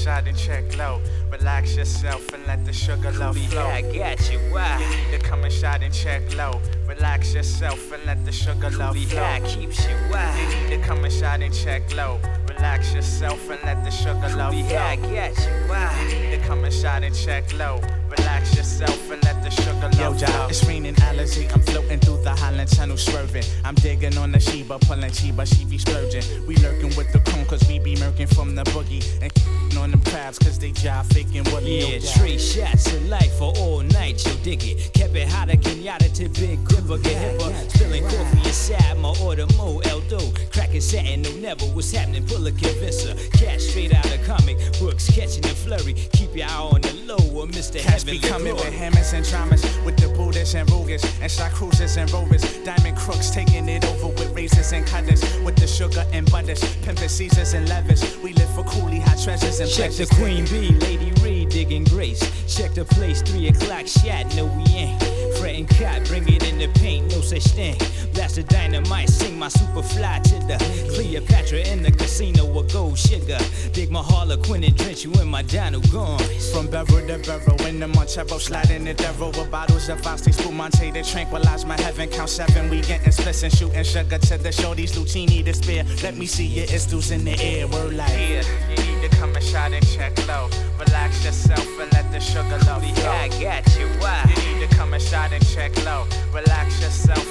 shot and check low. Relax yourself and let the sugar love flow. I got you, why? You need to come and shot and check low. Relax yourself and let the sugar love flow. High keeps you, why? You need to come and shot and check low. Relax yourself and let the sugar love flow. I got you, why? You need to come and shot and check low. Relax yourself and let the sugar love flow. It's raining Alizé, I'm floating through the Highland Tunnel swerving. I'm digging on the Sheba, pulling Chiba, she be splurging. We lurking with the cone cause we be murking from the boogie. And on them crabs cause they jive faking Willie. Yeah, 3 shots of life for all night, yo dig it. Kept it hotter, Kenyatta to Big Gripper, get hipper. Spilling coffee inside my order, Mo Eldo. Cracking satin, no never, what's happening, pull a convincer. Cash straight out of comic books, catching the flurry. Keep your eye on the low, or Mr. Cats Heaven. be coming with hammers and dramas, with the Buddhists and Rugas, and shot cruisers and rovers. Diamond crooks taking it over with razors and cutters, with the sugar and butters, pimping Caesars and levers. We live for coolie, hot treasures and Check the pleasures. Queen Bee, Lady Reed digging grace. Check the place, 3 o'clock shot, no we ain't. Fretting cot, bring it in the paint, no such thing. Blast the dynamite, sing my super fly to the Cleopatra in the casino with gold sugar. Dig my Harlequin and drench you in my Dino Gons. From barrel to barrel, in the Montero, sliding the devil with bottles of Asti, Spumante to tranquilize my heaven. Count 7, we getting splits and shooting sugar to the shorties, Lucini to spare. Let me see your istus in the air, word like. Yeah, you need to come and shot and check low. Relax yourself and let the sugar love flow. I got you, why? You need to come and shot and check low. Relax yourself